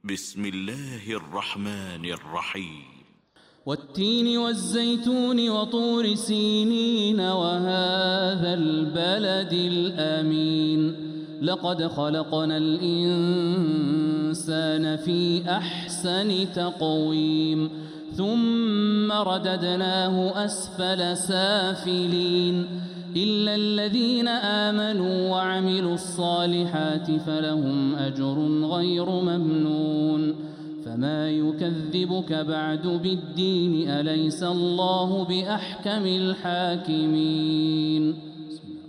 بسم الله الرحمن الرحيم. والتين والزيتون وطور سينين وهذا البلد الأمين لقد خلقنا الإنسان في أحسن تقويم ثم رددناه أسفل سافلين إلا الذين آمنوا وعملوا الصالحات فلهم أجر غير ممنون فما يكذبك بعد بالدين أليس الله بأحكم الحاكمين